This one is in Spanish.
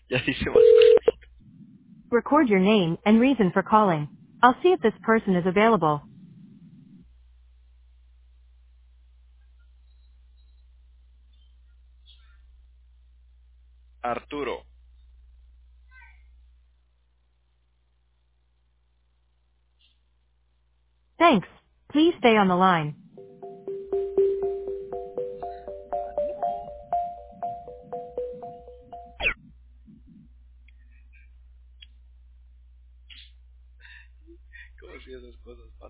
Ya dice más. Record your name and reason for calling. I'll see if this person is available. Arturo. Thanks. Please stay on the line. ¿Cómo hacía esas cosas?